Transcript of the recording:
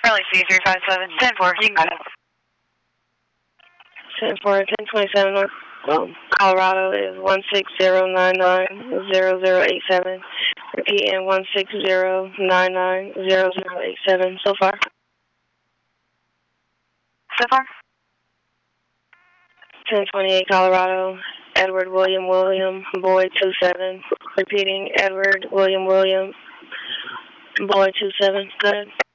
Charlie C357, 10-4, you can go ahead. 10-4, 1027 North Colorado is 160990087. Repeating 160990087 so far. So far? 1028 Colorado, Edward William Boyd 27. Repeating Edward William Boyd 27. Go ahead.